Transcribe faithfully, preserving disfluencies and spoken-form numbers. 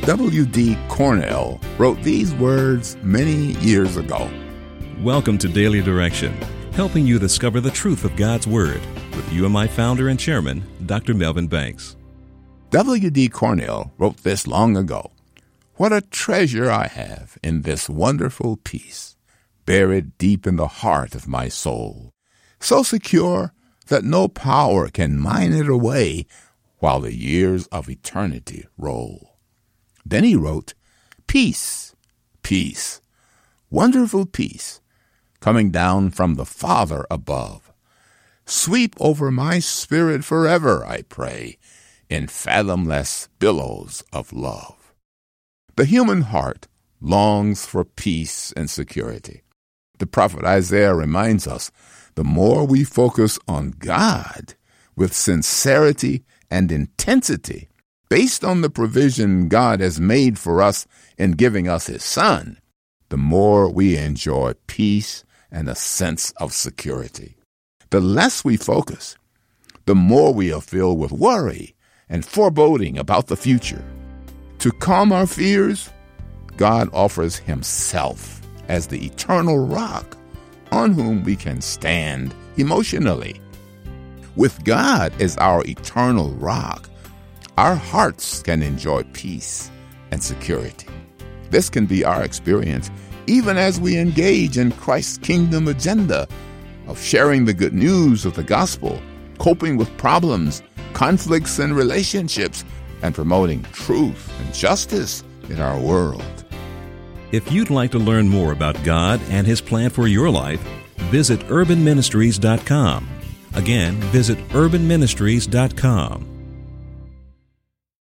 W D Cornell wrote these words many years ago. Welcome to Daily Direction, helping you discover the truth of God's Word with U M I founder and chairman, Doctor Melvin Banks. W D Cornell wrote this long ago. What a treasure I have in this wonderful peace, buried deep in the heart of my soul, so secure that no power can mine it away while the years of eternity roll. Then he wrote, peace, peace, wonderful peace, coming down from the Father above. Sweep over my spirit forever, I pray, in fathomless billows of love. The human heart longs for peace and security. The prophet Isaiah reminds us, the more we focus on God with sincerity and intensity, based on the provision God has made for us in giving us His Son, the more we enjoy peace and a sense of security. The less we focus, the more we are filled with worry and foreboding about the future. To calm our fears, God offers Himself as the eternal rock on whom we can stand emotionally. With God as our eternal rock, our hearts can enjoy peace and security. This can be our experience even as we engage in Christ's kingdom agenda of sharing the good news of the gospel, coping with problems, conflicts, and relationships, and promoting truth and justice in our world. If you'd like to learn more about God and His plan for your life, visit urban ministries dot com. Again, visit urban ministries dot com.